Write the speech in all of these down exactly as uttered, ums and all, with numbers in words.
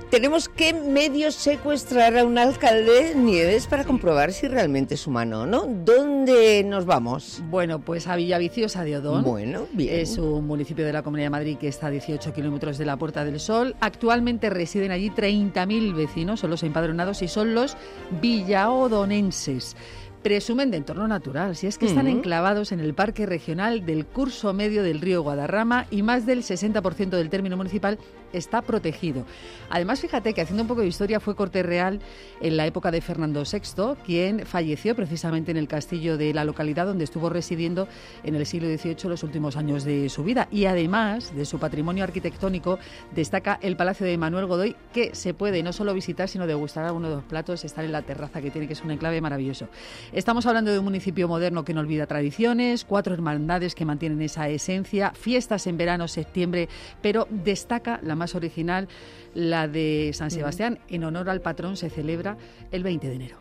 tenemos que medio secuestrar a un alcalde, Nieves, para comprobar si realmente es humano, ¿no? ¿Dónde nos vamos? Bueno, pues a Villaviciosa de Odón. Bueno, bien. Es un municipio de la Comunidad de Madrid que está a dieciocho kilómetros de la Puerta del Sol. Actualmente residen allí treinta mil vecinos, son los empadronados y son los villaodonenses. Presumen de entorno natural, si es que están uh-huh. enclavados en el Parque Regional del Curso Medio del Río Guadarrama y más del sesenta por ciento del término municipal está protegido. Además, fíjate que haciendo un poco de historia fue corte real en la época de Fernando sexto, quien falleció precisamente en el castillo de la localidad donde estuvo residiendo en el siglo dieciocho los últimos años de su vida. Y además de su patrimonio arquitectónico, destaca el Palacio de Manuel Godoy, que se puede no solo visitar, sino degustar alguno de los platos, estar en la terraza que tiene, que es un enclave maravilloso. Estamos hablando de un municipio moderno que no olvida tradiciones, cuatro hermandades que mantienen esa esencia, fiestas en verano, septiembre, pero destaca la más original, la de San Sebastián. En honor al patrón se celebra el veinte de enero.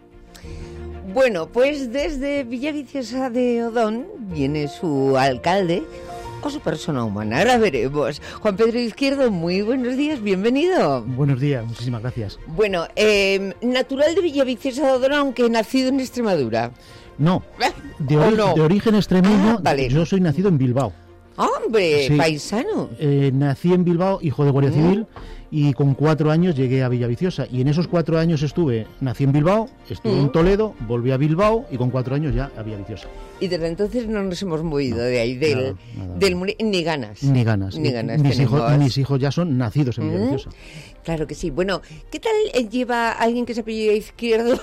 Bueno, pues desde Villaviciosa de Odón viene su alcalde o su persona humana, ahora veremos. Juan Pedro Izquierdo, muy buenos días, bienvenido. Buenos días, muchísimas gracias. Bueno, eh, natural de Villaviciosa de Odón, aunque nacido en Extremadura. No, de, ori- no? de origen extremeño, ah, vale. Yo soy nacido en Bilbao. ¡Hombre, sí. paisano! Eh, nací en Bilbao, hijo de Guardia Civil, ¿Mm? y con cuatro años llegué a Villaviciosa. Y en esos cuatro años estuve, nací en Bilbao, estuve ¿Mm? en Toledo, volví a Bilbao y con cuatro años ya a Villaviciosa. Y desde entonces no nos hemos movido no, de ahí, del, nada, nada, del nada. ni ganas. Ni ganas. Ni ganas mis, hijos, mis hijos ya son nacidos en ¿Mm? Villaviciosa. Claro que sí. Bueno, ¿qué tal lleva alguien que se apellida Izquierdo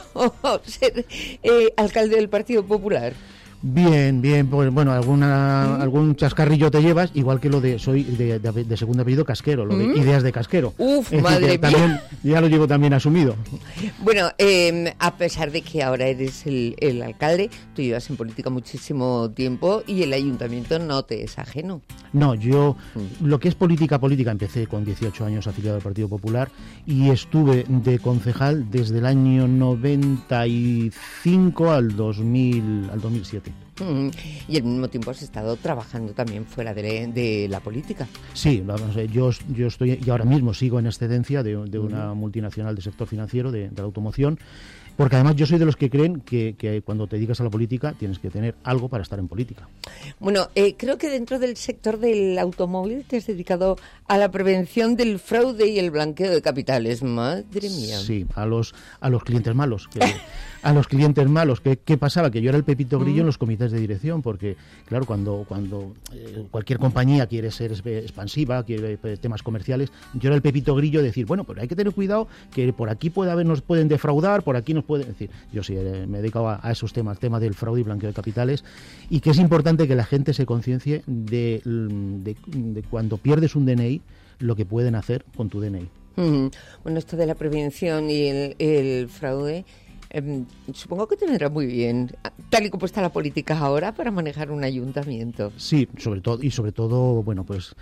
ser eh, alcalde del Partido Popular? Bien, bien, pues bueno, alguna, ¿Mm? algún chascarrillo te llevas, igual que lo de, soy de, de, de segundo apellido Casquero, lo de ¿Mm? ideas de Casquero. Uf, es madre mía. También, ya lo llevo también asumido. Bueno, eh, a pesar de que ahora eres el, el alcalde, tú llevas en política muchísimo tiempo y el ayuntamiento no te es ajeno. No, yo, ¿Mm? lo que es política, política, empecé con dieciocho años afiliado al Partido Popular y estuve de concejal desde el año noventa y cinco al dos mil, al dos mil siete. Mm, y al mismo tiempo has estado trabajando también fuera de, de la política. Sí, vamos, yo, yo estoy y ahora mismo sigo en excedencia de, de una mm. multinacional del sector financiero, de, de la automoción, porque además yo soy de los que creen que, que cuando te dedicas a la política tienes que tener algo para estar en política. Bueno, eh, creo que dentro del sector del automóvil te has dedicado a la prevención del fraude y el blanqueo de capitales. Madre mía. Sí, a los a los clientes malos. Que, a los clientes malos. ¿Qué, ¿Qué pasaba? Que yo era el Pepito Grillo mm. en los comités de dirección, porque claro, cuando cuando eh, cualquier compañía quiere ser expansiva, quiere temas comerciales, yo era el Pepito Grillo de decir, bueno, pero hay que tener cuidado que por aquí puede haber, nos pueden defraudar, por aquí nos pueden decir. Yo sí eh, me he dedicado a, a esos temas, temas del fraude y blanqueo de capitales, y que es importante que la gente se conciencie de, de, de cuando pierdes un D N I, lo que pueden hacer con tu D N I. Mm, bueno, esto de la prevención y el, el fraude, eh, supongo que te vendrá muy bien, tal y como está la política ahora, para manejar un ayuntamiento. Sí, sobre todo, y sobre todo, bueno, pues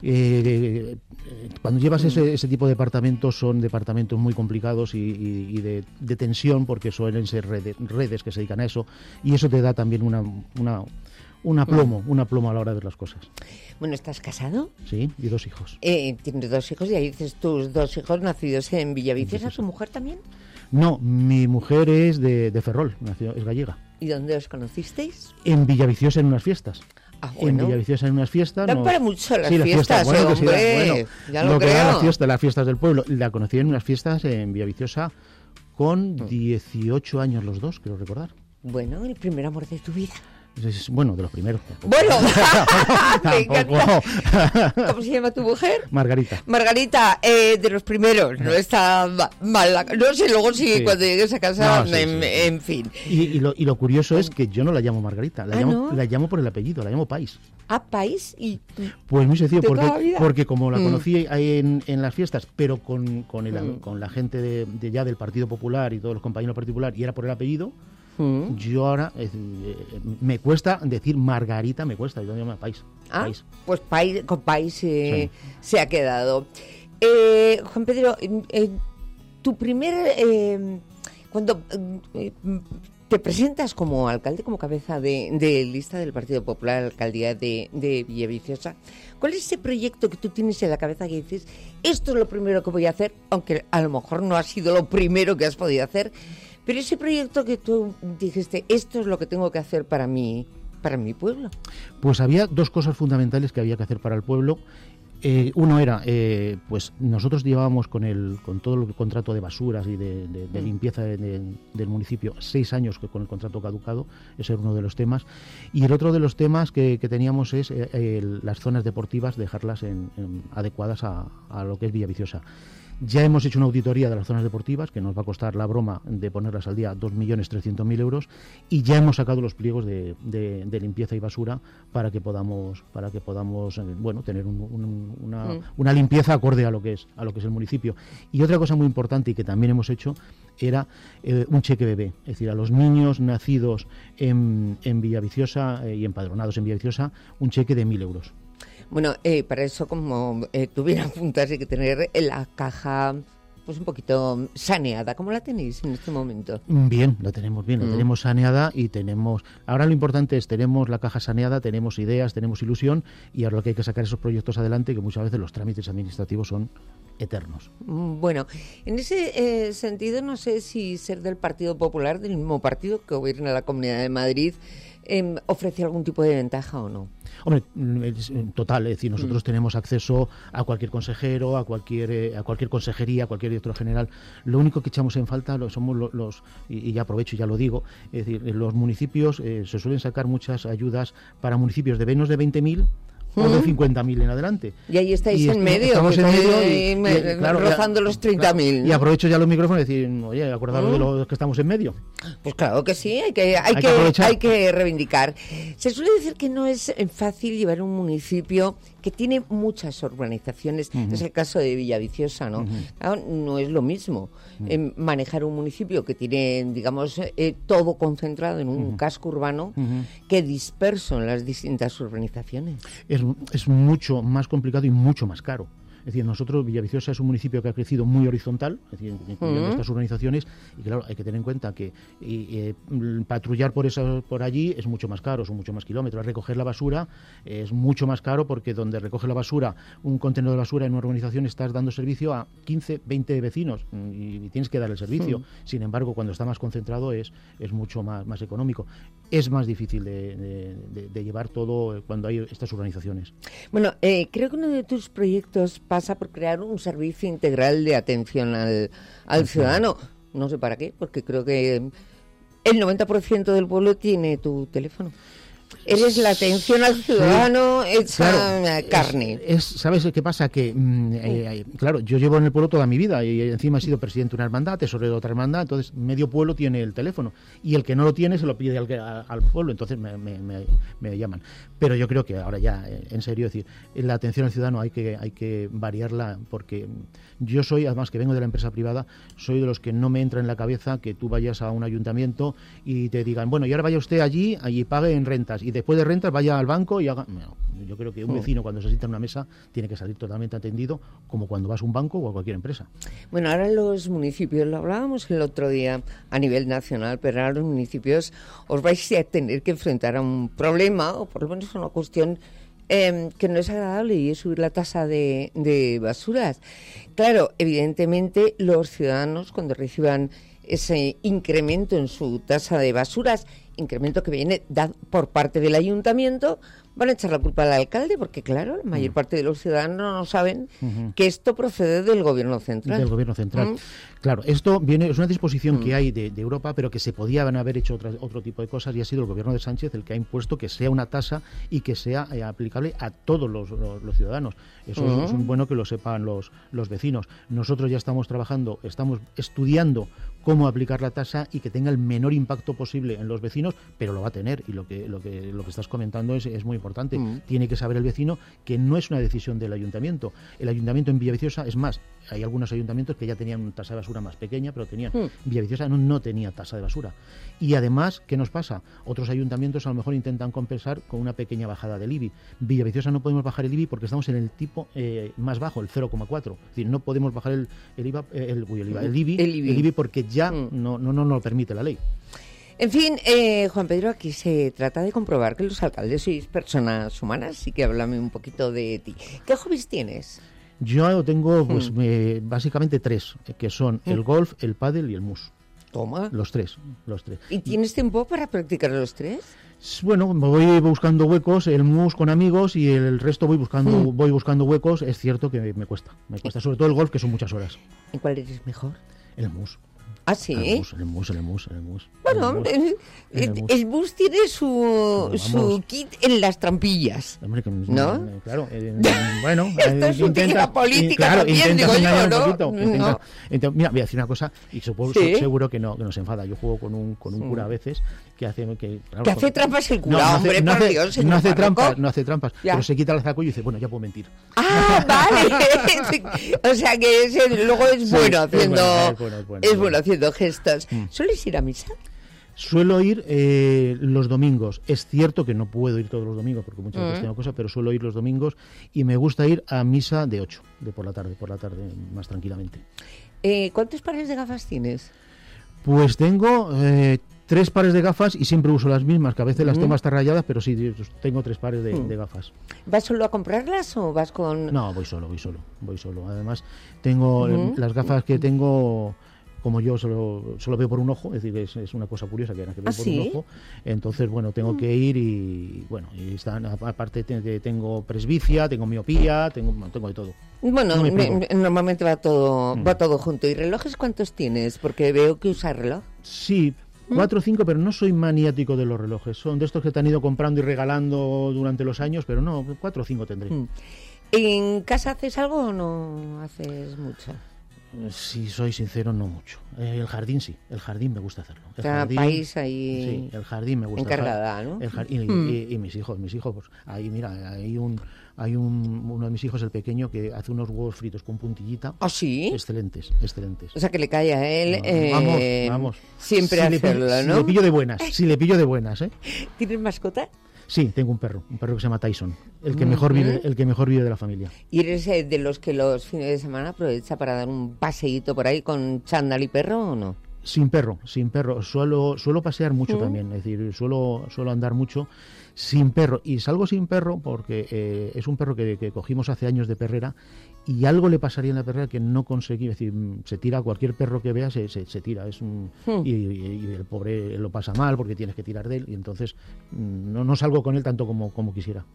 eh, eh, cuando llevas mm. ese, ese tipo de departamentos, son departamentos muy complicados y, y, y de, de tensión, porque suelen ser redes, redes que se dedican a eso, y eso te da también una... una Un aplomo, un aplomo a la hora de ver las cosas. Bueno, ¿estás casado? Sí, y dos hijos. Eh, tienes dos hijos y ahí dices tus dos hijos nacidos en Villaviciosa. ¿Tu mujer también? No, mi mujer es de, de Ferrol, nació, es gallega. ¿Y dónde os conocisteis? En Villaviciosa, en unas fiestas. Ah, bueno. En Villaviciosa, en unas fiestas. Dan nos... para mucho las sí, fiestas, fiestas, bueno, hombre. Que sí, bueno, ya lo, lo creo. que eran las fiestas, las fiestas del pueblo. La conocí en unas fiestas en Villaviciosa con dieciocho años los dos, quiero recordar. Bueno, el primer amor de tu vida. Es, bueno, de los primeros. Bueno, me encanta. ¿Cómo se llama tu mujer? Margarita. Margarita, eh, de los primeros, no está mal. No sé, luego sí, sí. cuando llegues a casa, no, sí, en, sí. en fin. Y, y, lo, y lo curioso es que yo no la llamo Margarita, la, ¿Ah, llamo, no? la llamo por el apellido, la llamo País. ¿Ah, País? Y, pues muy sencillo, porque, la porque como la conocí mm. ahí en, en las fiestas, pero con, con, el, mm. con la gente de, de ya del Partido Popular y todos los compañeros del Partido Popular, y era por el apellido, Mm. yo ahora eh, me cuesta decir Margarita, me cuesta, yo llamo País. Ah, País. Pues País, con País eh, sí. se ha quedado. Eh, Juan Pedro, eh, tu primer, eh, cuando eh, te presentas como alcalde, como cabeza de, de lista del Partido Popular a la alcaldía de, de Villaviciosa. ¿Cuál es ese proyecto que tú tienes en la cabeza que dices, esto es lo primero que voy a hacer, aunque a lo mejor no ha sido lo primero que has podido hacer, pero ese proyecto que tú dijiste, esto es lo que tengo que hacer para mí, para mi pueblo? Pues había dos cosas fundamentales que había que hacer para el pueblo. Eh, uno era, eh, pues nosotros llevábamos con el con todo el contrato de basuras y de, de, de limpieza de, de, del municipio seis años con el contrato caducado, ese era uno de los temas. Y el otro de los temas que, que teníamos es eh, el, las zonas deportivas, dejarlas en, en, adecuadas a, a lo que es Villaviciosa. Ya hemos hecho una auditoría de las zonas deportivas, que nos va a costar la broma de ponerlas al día dos millones trescientos mil euros, y ya hemos sacado los pliegos de, de, de limpieza y basura para que podamos, para que podamos bueno, tener un, un, una, mm. una limpieza acorde a lo que es, a lo que es el municipio. Y otra cosa muy importante y que también hemos hecho era eh, un cheque bebé, es decir, a los niños nacidos en, en Villaviciosa eh, y empadronados en Villaviciosa, un cheque de mil euros. Bueno, eh, para eso, como eh, tuviera apuntas, hay que tener la caja pues un poquito saneada. ¿Cómo la tenéis en este momento? Bien, la tenemos bien, la mm. tenemos saneada y tenemos... Ahora lo importante es, tenemos la caja saneada, tenemos ideas, tenemos ilusión, y ahora lo que hay que sacar esos proyectos adelante, que muchas veces los trámites administrativos son eternos. Bueno, en ese eh, sentido, no sé si ser del Partido Popular, del mismo partido que gobierna la Comunidad de Madrid, eh, ofrece algún tipo de ventaja o no. Hombre, es total, es decir, nosotros mm. tenemos acceso a cualquier consejero, a cualquier eh, a cualquier consejería, a cualquier director general. Lo único que echamos en falta lo, somos los, los y, y ya aprovecho y ya lo digo, es decir, los municipios eh, se suelen sacar muchas ayudas para municipios de menos de veinte mil o de cincuenta mil en adelante. Y ahí estáis y en est- medio, estamos en medio y, y, me, claro, rozando ya, los treinta mil. Claro, ¿no? Y aprovecho ya los micrófonos y decir, oye, acordaros ¿Mm? de los que estamos en medio. Pues claro que sí, hay que, hay, hay, que, que hay que reivindicar. Se suele decir que no es fácil llevar un municipio que tiene muchas urbanizaciones, uh-huh. es el caso de Villaviciosa, ¿no? Uh-huh. Claro, no es lo mismo uh-huh. eh, manejar un municipio que tiene, digamos, eh, todo concentrado en un uh-huh. casco urbano uh-huh. que disperso en las distintas urbanizaciones. Es, es mucho más complicado y mucho más caro. Es decir, nosotros, Villaviciosa es un municipio que ha crecido muy horizontal, es decir, incluyendo uh-huh. estas urbanizaciones, y claro, hay que tener en cuenta que y, eh, patrullar por esa, por allí es mucho más caro, son mucho más kilómetros. Recoger la basura es mucho más caro porque donde recoge la basura, un contenedor de basura en una urbanización, estás dando servicio a quince, veinte vecinos y, y tienes que dar el servicio. Uh-huh. Sin embargo, cuando está más concentrado es, es mucho más, más económico. Es más difícil de, de, de, de llevar todo cuando hay estas urbanizaciones. Bueno, eh, creo que uno de tus proyectos pasa por crear un servicio integral de atención al, al ciudadano. No sé para qué, porque creo que el noventa por ciento del pueblo tiene tu teléfono. Eres la atención al ciudadano sí, hecha claro, carne. Es, es, ¿sabes qué pasa? Que, mm, eh, claro, yo llevo en el pueblo toda mi vida y encima he sido presidente de una hermandad, tesorero de otra hermandad, entonces medio pueblo tiene el teléfono y el que no lo tiene se lo pide al, al pueblo, entonces me, me, me, me llaman. Pero yo creo que ahora ya, en serio, es decir, la atención al ciudadano hay que, hay que variarla porque yo soy, además que vengo de la empresa privada, soy de los que no me entra en la cabeza que tú vayas a un ayuntamiento y te digan, bueno, y ahora vaya usted allí, allí pague en rentas y después de rentas vaya al banco y haga... No, yo creo que un vecino cuando se sienta en una mesa tiene que salir totalmente atendido como cuando vas a un banco o a cualquier empresa. Bueno, ahora los municipios, lo hablábamos el otro día a nivel nacional, pero ahora los municipios os vais a tener que enfrentar a un problema, o por lo menos a una cuestión eh, que no es agradable, y es subir la tasa de, de basuras. Claro, evidentemente los ciudadanos cuando reciban ese incremento en su tasa de basuras, incremento que viene dado por parte del ayuntamiento, van a echar la culpa al alcalde, porque claro, la mayor parte de los ciudadanos no saben uh-huh. que esto procede del gobierno central. Del gobierno central. Uh-huh. Claro, esto viene es una disposición uh-huh. que hay de, de Europa, pero que se podían haber hecho otra, otro tipo de cosas, y ha sido el gobierno de Sánchez el que ha impuesto que sea una tasa y que sea eh, aplicable a todos los, los, los ciudadanos. Eso uh-huh. es, es bueno que lo sepan los, los vecinos. Nosotros ya estamos trabajando, estamos estudiando cómo aplicar la tasa y que tenga el menor impacto posible en los vecinos, pero lo va a tener, y lo que lo que lo que estás comentando es, es muy importante. Mm. Tiene que saber el vecino que no es una decisión del ayuntamiento. El ayuntamiento en Villaviciosa, es más, hay algunos ayuntamientos que ya tenían una tasa de basura más pequeña, pero tenían. Mm. Villaviciosa no, no tenía tasa de basura. Y además, ¿qué nos pasa? Otros ayuntamientos a lo mejor intentan compensar con una pequeña bajada del I B I. Villaviciosa no podemos bajar el I B I porque estamos en el tipo eh, más bajo, el cero coma cuatro. Es decir, no podemos bajar el, el, I V A, el, el, el, I V A, el I B I, el I B I, el I B I porque ya mm. no, no, no nos lo permite la ley. En fin, eh, Juan Pedro, aquí se trata de comprobar que los alcaldes sois personas humanas, así que háblame un poquito de ti. ¿Qué hobbies tienes? Yo tengo, pues, Mm. me- básicamente tres, que son Mm. el golf, el pádel y el mus. Toma. Los tres, los tres. ¿Y tienes tiempo para practicar los tres? Bueno, me voy buscando huecos, el mus con amigos y el resto voy buscando Mm. voy buscando huecos. Es cierto que me, me cuesta, me cuesta, sobre todo el golf, que son muchas horas. ¿En cuál eres mejor? El mus. ¿Ah, sí? El mus, el mus, el mus, el mus. Bueno, el mus. el, el el- mus. el bus tiene su, Vamos. su kit en las trampillas. Hombre, que- ¿No? eh, Claro, eh, bueno, Esto eh, es utilidad política claro, también, intentas digo yo, engañar ¿no? un poquito, No. intenta- intenta- mira, voy a decir una cosa y supongo, Sí. seguro que no, que nos enfada. Yo juego con un con un cura a veces que hace que, claro, Que hace con- trampas el cura, no, no hace- hombre, no por hace, Dios, señor no hace párroco. trampas, no hace trampas, Ya. pero se quita el saco y dice, bueno, ya puedo mentir. Ah, vale. O sea que ese, luego es Sí, bueno es haciendo bueno, es bueno, es bueno, es es bueno bueno. haciendo gestos. Mm. ¿Sueles ir a misa? Suelo ir eh, los domingos. Es cierto que no puedo ir todos los domingos porque muchas veces Mm. tengo cosas, pero suelo ir los domingos y me gusta ir a misa de ocho, de por la tarde, por la tarde más tranquilamente. Eh, ¿Cuántos pares de gafas tienes? Pues tengo eh, tres pares de gafas y siempre uso las mismas, que a veces las Mm. tengo hasta rayadas, pero sí, tengo tres pares de, Mm. de gafas. ¿Vas solo a comprarlas o vas con...? No, voy solo, voy solo, voy solo. Además, tengo eh, Ujú. las gafas que tengo, como yo solo, solo veo por un ojo, es decir, es, es una cosa curiosa que, que veo ¿Ah, por sí? un ojo. Entonces, bueno, tengo que ir y, bueno, y están, aparte te- te- tengo presbicia, tengo miopía, tengo, bueno, tengo de todo. Bueno, No me me- privo. me- normalmente va todo Mm. va todo junto. ¿Y relojes cuántos tienes? Porque veo que usas reloj. Sí, ¿Mm? cuatro o cinco, pero no soy maniático de los relojes. Son de estos que te han ido comprando y regalando durante los años, pero no, cuatro o cinco tendré. Mm. ¿En casa haces algo o no haces mucho? Si soy sincero, no mucho. Eh, el jardín sí, el jardín me gusta hacerlo. El O sea, jardín, país ahí sí, el jardín me gusta. encargada, ¿no? El jar- y, Mm. y- y mis hijos, mis hijos, pues ahí mira, hay un, hay un, uno de mis hijos, el pequeño, que hace unos huevos fritos con puntillita. ¿Ah, sí? Excelentes, excelentes. O sea, que le cae a él No, eh, vamos, vamos. siempre Si le pillo- hacerlo, Si ¿no? le pillo de buenas, si le pillo de buenas, ¿eh? ¿Tienes mascota? Sí, tengo un perro, un perro que se llama Tyson, el que Ujú. mejor vive, el que mejor vive de la familia. ¿Y eres eh, de los que los fines de semana aprovecha para dar un paseíto por ahí con chándal y perro o no? Sin perro, sin perro. Suelo, suelo pasear mucho Mm. también, es decir, suelo, suelo andar mucho sin perro. Y salgo sin perro porque eh, es un perro que, que cogimos hace años de perrera y algo le pasaría en la perrera que no conseguí. Es decir, mm, se tira, cualquier perro que vea se, se, se tira. Es un, Mm. y, y- y el pobre lo pasa mal porque tienes que tirar de él y entonces mm, no, no salgo con él tanto como, como quisiera.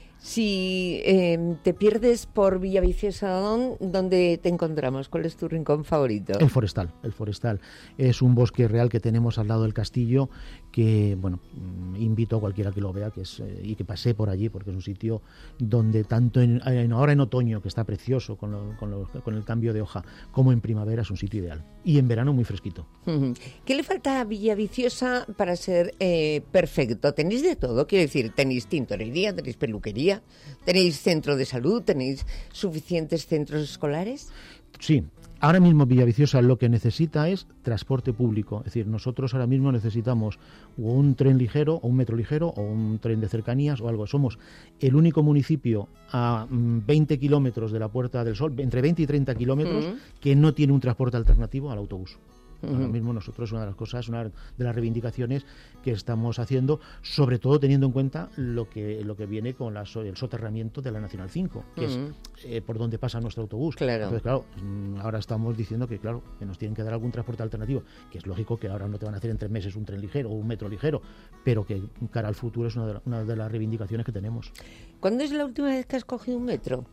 Si eh, te pierdes por Villaviciosa, ¿dón- ¿dónde te encontramos? ¿Cuál es tu rincón favorito? El forestal, el forestal es un bosque real que tenemos al lado del castillo que, bueno, mm, invito a cualquiera que lo vea que es, eh, y que pase por allí porque es un sitio donde tanto en, en- ahora en otoño, que está precioso con, lo- con, lo- con el cambio de hoja, como en primavera es un sitio ideal. Y en verano muy fresquito. Ujú. ¿Qué le falta a Villaviciosa para ser eh, perfecto? ¿Tenéis de todo? Quiero decir, tenéis tintorería, tenéis peluquería, tenéis centro de salud, tenéis suficientes centros escolares. Sí, ahora mismo Villaviciosa lo que necesita es transporte público. Es decir, nosotros ahora mismo necesitamos o un tren ligero, o un metro ligero, o un tren de cercanías, o algo. Somos el único municipio a mm, veinte kilómetros de la Puerta del Sol, entre veinte y treinta kilómetros, Mm. que no tiene un transporte alternativo al autobús. Ahora Ujú. mismo mismo nosotros una de las cosas, una de las reivindicaciones que estamos haciendo, sobre todo teniendo en cuenta lo que lo que viene con la so- el soterramiento de la Nacional cinco, que es Ujú. eh, por donde pasa nuestro autobús. Claro. Entonces, claro, mm, ahora estamos diciendo que, claro, que nos tienen que dar algún transporte alternativo, que es lógico que ahora no te van a hacer en tres meses un tren ligero o un metro ligero, pero que cara al futuro es una de, la- una de las reivindicaciones que tenemos. ¿Cuándo es la última vez que has cogido un metro?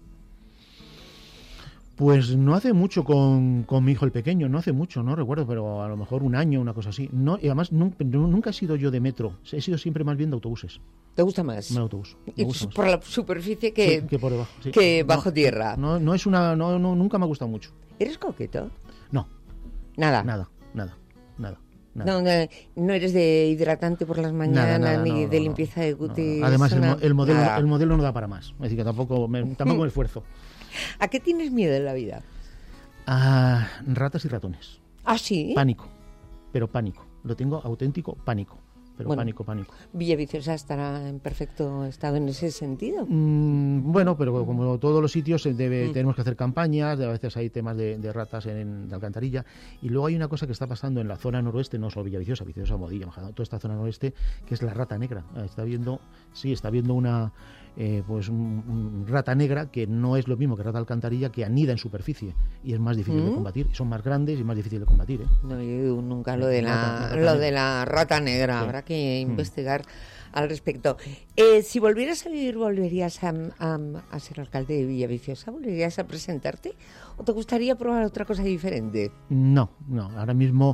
Pues no hace mucho con, con mi hijo el pequeño, no hace mucho, no recuerdo, pero a lo mejor un año, una cosa así. No, y además nun- nu- nunca he sido yo de metro, he sido siempre más bien de autobuses. ¿Te gusta más? Un autobús. me Y gusta más. por la superficie que, Sí, que por debajo. sí. que No, bajo tierra. No, no es una, no, no, nunca me ha gustado mucho. ¿Eres coqueto? No, Nada. nada, nada, nada. nada. No, no, no eres de hidratante por las mañanas Nada, nada, ni no, de no, limpieza no, de no, no. cutis. Además, el, mo- nada. el modelo, Nada. el modelo no da para más. Es decir, que tampoco me, tampoco me esfuerzo. ¿A qué tienes miedo en la vida? A ratas y ratones. ¿Ah, sí? Pánico, pero pánico. Lo tengo auténtico pánico. pero Bueno, pánico, pánico. Villaviciosa estará en perfecto estado en ese sentido. Mm, bueno, pero como todos los sitios eh, debe, Mm. tenemos que hacer campañas, a veces hay temas de, de ratas en, en de alcantarilla, y luego hay una cosa que está pasando en la zona noroeste, no solo Villaviciosa, Villaviciosa, Modilla, Majadahonda, toda esta zona noroeste, que es la rata negra. Está viendo, sí, está viendo una eh, pues un, un rata negra que no es lo mismo que rata alcantarilla, que anida en superficie y es más difícil Mm. de combatir, y son más grandes y más difícil de combatir. ¿eh? No he oído nunca lo de la, Rata- rata lo negra. de la rata negra. Sí. Habrá que Mm. investigar al respecto. Eh, si volvieras a vivir, ¿volverías a, a, a ser alcalde de Villaviciosa? ¿Volverías a presentarte? ¿O te gustaría probar otra cosa diferente? No, no, ahora mismo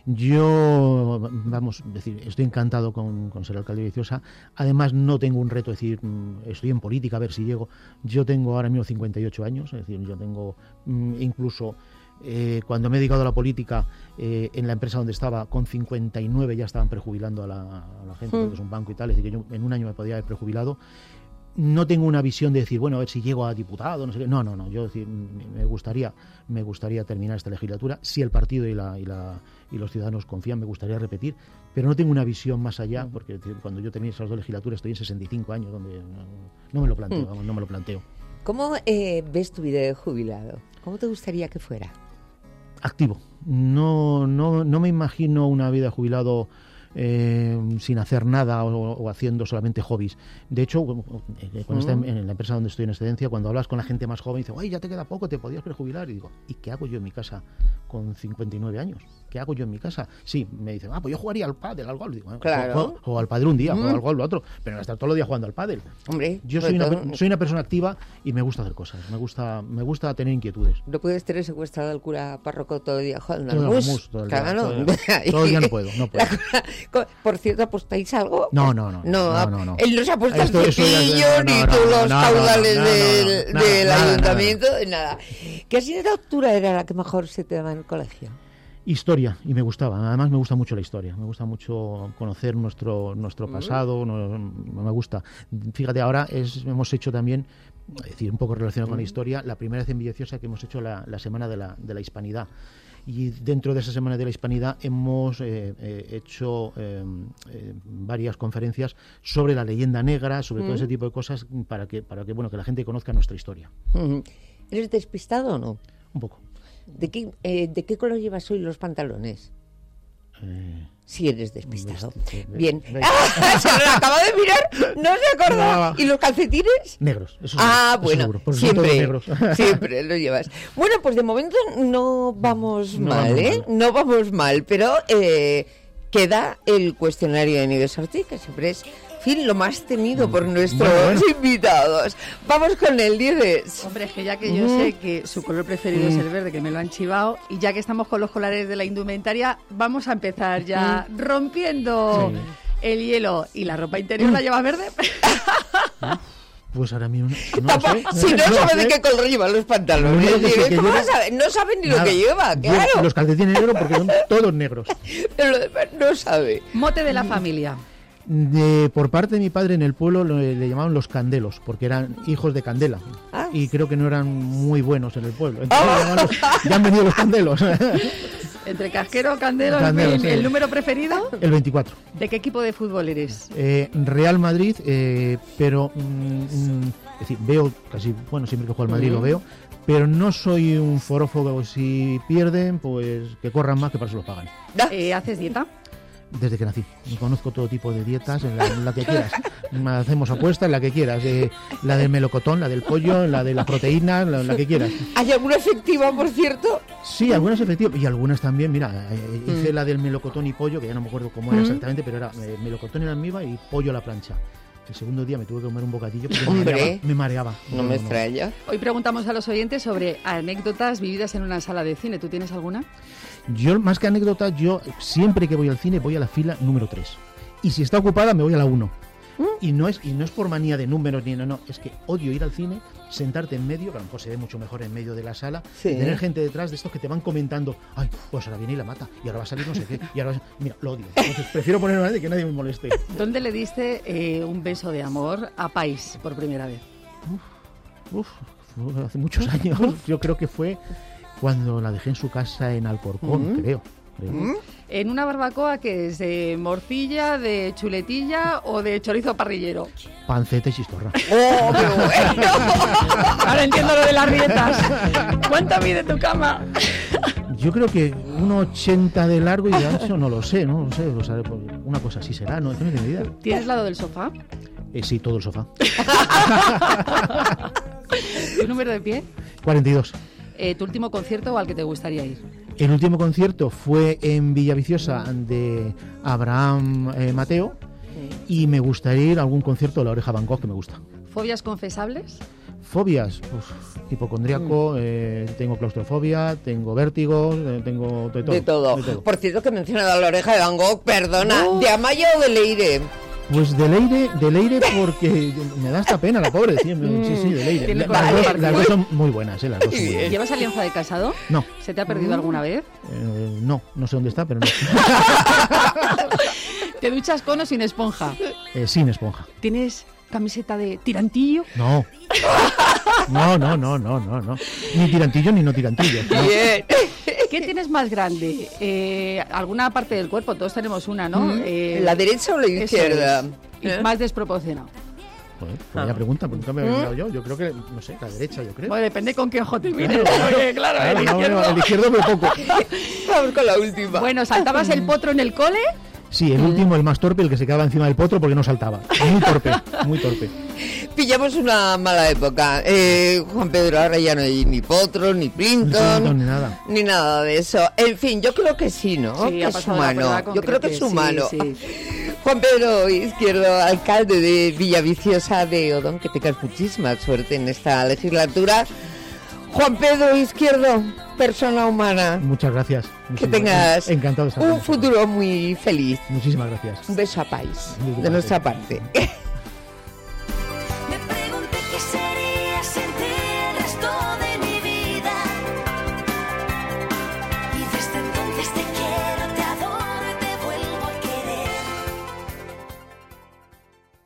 yo, vamos, decir, estoy encantado con, con ser alcalde de Villaviciosa. Además, no tengo un reto, es decir, mm, estoy en política, a ver si llego. Yo tengo ahora mismo cincuenta y ocho años, es decir, yo tengo mm, incluso... Eh, cuando me he dedicado a la política, eh, en la empresa donde estaba, con cincuenta y nueve ya estaban prejubilando a la, a la gente, Mm. porque es un banco y tal, es decir, que yo en un año me podía haber prejubilado. No tengo una visión de decir, bueno, a ver si llego a diputado, no sé qué. No, no, no, yo decir, me gustaría, me gustaría terminar esta legislatura, si el partido y, la, y, la, y los ciudadanos confían, me gustaría repetir, pero no tengo una visión más allá, porque decir, cuando yo termine esas dos legislaturas estoy en sesenta y cinco años, donde no, no me lo planteo, Mm. vamos, no me lo planteo. ¿Cómo eh, ves tu vida de jubilado? ¿Cómo te gustaría que fuera? Activo. No, no, no me imagino una vida de jubilado eh, sin hacer nada o, o haciendo solamente hobbies. De hecho, cuando Mm. está en, en la empresa donde estoy en excedencia, cuando hablas con la gente más joven, dice, oye, ya te queda poco, te podías prejubilar. Y digo, ¿y qué hago yo en mi casa con cincuenta y nueve años? ¿Qué hago yo en mi casa? Sí, me dicen, ah, pues yo jugaría al pádel, al golf. Digo, bueno, Claro. juego, juego al pádel un día, Mm. juego al golf lo otro, pero no estar todos los días jugando al pádel. Hombre, Yo sobre soy una, todo, per- soy una persona activa y me gusta hacer cosas. Me gusta, me gusta tener inquietudes. no puedes tener secuestrado al cura párroco todo el día jugando Todo al el mus. mus, todo el día, Claro. todo el día. Todo el día no puedo, no puedo. La- Por cierto, ¿apostáis algo? No, no, no, No, no, no, no. él no se apuesta al Esto- eso ya- cepillo, no, ni no, todos no, los no, no, caudales no, no, del, no, nada, del nada, ayuntamiento, nada. ¿Qué asignatura era la que mejor se te daba en el colegio? Historia, y me gustaba. Además, me gusta mucho la historia. Me gusta mucho conocer nuestro nuestro Mm. pasado. No, no me gusta. Fíjate, ahora es, hemos hecho también, es decir, un poco relacionado con la historia, la primera vez en Villaviciosa que hemos hecho la, la Semana de la, de la Hispanidad. Y dentro de esa Semana de la Hispanidad hemos eh, eh, hecho eh, eh, varias conferencias sobre la leyenda negra, sobre todo Mm. ese tipo de cosas, para que para que bueno que la gente conozca nuestra historia. Ujú. ¿Eres despistado o no? Un poco. ¿De qué, eh, ¿de qué color llevas hoy los pantalones? Eh, Si eres despistado. Ve- ve- Bien. ve- Se lo acaba de mirar, no se acordaba. No. ¿Y los calcetines? negros. Eso Ah, seguro, eso bueno, seguro, porque son todos siempre, negros. siempre lo llevas. Bueno, pues de momento no vamos No mal, vamos ¿eh? mal. No vamos mal, pero eh, queda el cuestionario de Nieves Ortiz, que siempre es, en fin, lo más temido por nuestros Bueno, bueno. invitados. Vamos con el Nieves. Hombre, es que ya que yo sé que su color preferido es el verde, que me lo han chivado, y ya que estamos con los colores de la indumentaria, vamos a empezar ya rompiendo Sí. el hielo. ¿Y la ropa interior la lleva verde? Pues ahora mismo no, no lo Tampoco- sé. si no, lo sabe sé. de qué color llevan los pantalones. Lo único que sé Nieves, que ¿cómo lleva- va a saber? No sabe ni lo Nada. que lleva, Yo- claro. Los calcetines negros porque son todos negros. Pero lo demás no sabe. Mote de la familia. De, por parte de mi padre en el pueblo lo- le llamaban los candelos, porque eran hijos de Candela. Ah. Y creo que no eran muy buenos en el pueblo. Entonces, le llamaban los- ya han venido los candelos. Entre casquero, candelo, en Candelo, fin, sí. ¿el número preferido? El veinticuatro. ¿De qué equipo de fútbol eres? Eh, Real Madrid, eh, pero mm, mm, es decir, veo casi, bueno, siempre que juega el Madrid lo veo, pero no soy un forófobo. Si pierden, pues que corran más, que para eso lo pagan. Ah, Eh, ¿Haces dieta? Desde que nací. Conozco todo tipo de dietas, en la, en la que quieras. Hacemos apuestas en la que quieras. Eh, la del melocotón, la del pollo, la de las proteínas, la, la que quieras. ¿Hay alguna efectiva, por cierto? Sí, algunas efectivas y algunas también. Mira, eh, hice la del melocotón y pollo, que ya no me acuerdo cómo era Mm. exactamente, pero era eh, melocotón en almíbar y pollo a la plancha. El segundo día me tuve que comer un bocadillo porque me Hombre. mareaba. Me mareaba. No me extraña. Hoy preguntamos a los oyentes sobre anécdotas vividas en una sala de cine. ¿Tú tienes alguna? Yo, más que anécdotas, yo siempre que voy al cine voy a la fila número tres. Y si está ocupada, me voy a la uno. Y no es y no es por manía de números ni no, no, es que odio ir al cine, sentarte en medio, que a lo mejor se ve mucho mejor en medio de la sala, Sí. y tener gente detrás de estos que te van comentando, ay, pues ahora viene y la mata, y ahora va a salir no sé qué, y ahora va a... Mira, lo odio. Entonces prefiero ponerme a nadie que nadie me moleste. ¿Dónde le diste eh, un beso de amor a Pais por primera vez? Uf, fue hace muchos años, yo creo que fue cuando la dejé en su casa en Alcorcón, Mm. creo. ¿Mm? ¿En una barbacoa que es de morcilla, de chuletilla o de chorizo parrillero? Panceta y chistorra. ¡Oh, qué bueno! Ahora entiendo lo de las rietas. ¿Cuánto mide tu cama? Yo creo que uno ochenta de largo y de ancho, no lo sé, no lo sé, o sea, una cosa así será, no, no tengo ni idea. ¿Tienes lado del sofá? Eh, sí, todo el sofá. ¿Tu número de pie? cuarenta y dos. Eh, ¿Tu último concierto o al que te gustaría ir? El último concierto fue en Villaviciosa de Abraham eh, Mateo y me gustaría ir a algún concierto de La Oreja Van Gogh que me gusta. ¿Fobias confesables? Fobias, pues, hipocondríaco, mm. eh, tengo claustrofobia, tengo vértigo, eh, tengo de todo, de todo. de todo. Por cierto, que he mencionado a La Oreja de Van Gogh, perdona, no. ¿De Amaya o de Leire? Pues de Leire, de Leire porque me da esta pena la pobre, sí, sí, sí, de Leire. La, las, dos, las dos son muy buenas, ¿eh? Las dos son muy buenas. ¿Llevas alianza de casado? No. ¿Se te ha perdido alguna vez? Eh, no, no sé dónde está, pero no. ¿Te duchas con o sin esponja? Eh, sin esponja. ¿Tienes camiseta de tirantillo? No. No, no, no, no, no, no. Ni tirantillo ni no tirantillo. No. Bien. ¿Qué tienes más grande? Eh, alguna parte del cuerpo, todos tenemos una, ¿no? Mm, eh, ¿La derecha o la izquierda? Es. ¿Eh? Más desproporcionado. Joder, pues vaya pregunta, porque nunca me había mirado yo. Yo creo que, no sé, la derecha, yo creo. Bueno, depende con qué ojo te mires. Oye, claro, claro, el no, izquierdo. no, el izquierdo pero poco. Vamos con la última. Bueno, ¿saltabas el potro en el cole? Sí, el último, el más torpe, el que se quedaba encima del potro porque no saltaba. Muy torpe, muy torpe. Pillamos una mala época. Eh, Juan Pedro, ahora ya no hay ni potro, ni Printon, ni, Printon, ni nada. Ni nada de eso. En fin, yo creo que sí, ¿no? Sí, que es humano. Yo creo que es humano. Sí, sí. Juan Pedro Izquierdo, alcalde de Villaviciosa de Odón, que tengas muchísima suerte en esta legislatura. Juan Pedro Izquierdo, persona humana. Muchas gracias. Que tengas encantado de estar un futuro muy feliz. Muchísimas gracias. Un beso a País, de nuestra parte.